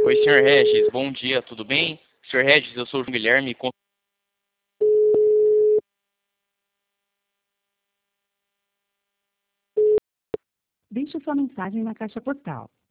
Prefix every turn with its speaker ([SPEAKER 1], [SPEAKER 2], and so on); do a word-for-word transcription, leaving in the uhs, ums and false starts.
[SPEAKER 1] Oi, senhor Regis, bom dia, tudo bem? senhor Regis, eu sou o João Guilherme. com-
[SPEAKER 2] Deixe sua mensagem na caixa postal.